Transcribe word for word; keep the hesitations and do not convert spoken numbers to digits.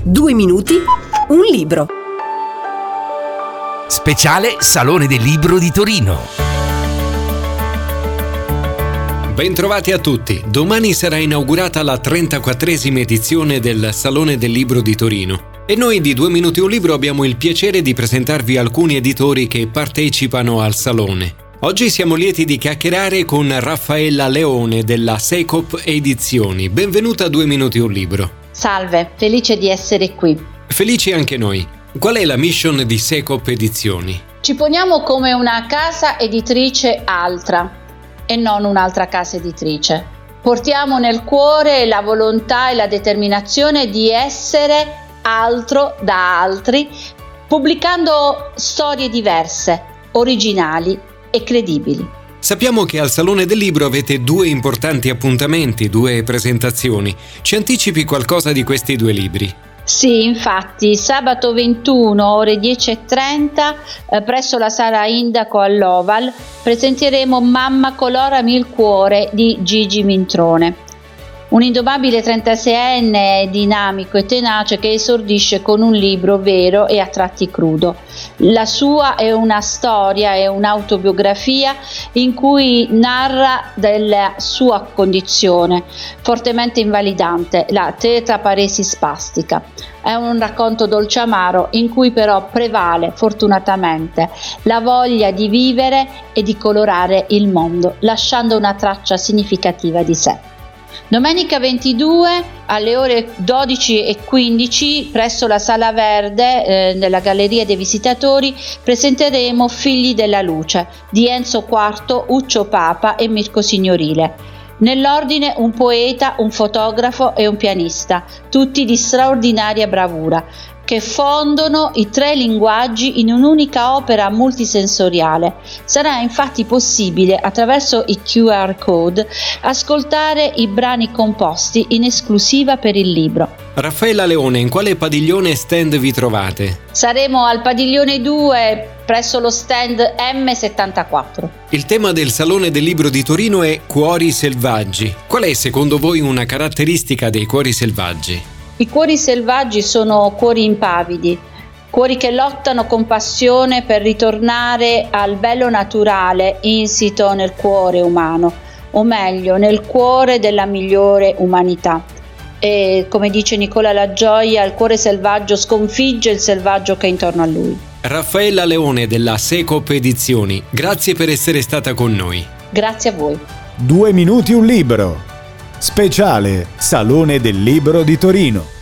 Due minuti, un libro. Speciale Salone del Libro di Torino. Bentrovati a tutti. Domani sarà inaugurata la trentaquattresima edizione del Salone del Libro di Torino. E noi di Due Minuti Un Libro abbiamo il piacere di presentarvi alcuni editori che partecipano al Salone. Oggi siamo lieti di chiacchierare con Raffaella Leone della Secop Edizioni. Benvenuta a Due Minuti Un Libro. Salve, felice di essere qui. Felici anche noi. Qual è la mission di Secop Edizioni? Ci poniamo come una casa editrice altra e non un'altra casa editrice. Portiamo nel cuore la volontà e la determinazione di essere altro da altri, pubblicando storie diverse, originali e credibili. Sappiamo che al Salone del Libro avete due importanti appuntamenti, due presentazioni. Ci anticipi qualcosa di questi due libri? Sì, infatti, sabato ventuno, ore dieci e trenta, eh, presso la Sala Indaco all'Oval, presenteremo Mamma colorami il cuore di Gigi Mintrone. Un indomabile trentaseienne dinamico e tenace che esordisce con un libro vero e a tratti crudo. La sua è una storia, è un'autobiografia in cui narra della sua condizione fortemente invalidante, la tetraparesi spastica. È un racconto dolce amaro in cui però prevale fortunatamente la voglia di vivere e di colorare il mondo, lasciando una traccia significativa di sé. Domenica ventidue alle ore dodici e quindici presso la Sala Verde eh, nella Galleria dei Visitatori presenteremo Figli della Luce di Enzo Quarto, Uccio Papa e Mirko Signorile. Nell'ordine un poeta, un fotografo e un pianista, tutti di straordinaria bravura, che fondono i tre linguaggi in un'unica opera multisensoriale. Sarà infatti possibile, attraverso i Q R code, ascoltare i brani composti in esclusiva per il libro. Raffaella Leone, in quale padiglione e stand vi trovate? Saremo al padiglione due presso lo stand M settantaquattro. Il tema del Salone del Libro di Torino è Cuori selvaggi. Qual è secondo voi una caratteristica dei cuori selvaggi? I cuori selvaggi sono cuori impavidi, cuori che lottano con passione per ritornare al bello naturale insito nel cuore umano, o meglio, nel cuore della migliore umanità. E come dice Nicola La Gioia, il cuore selvaggio sconfigge il selvaggio che è intorno a lui. Raffaella Leone della Secop Edizioni, grazie per essere stata con noi. Grazie a voi. Due minuti un libro. Speciale Salone del Libro di Torino.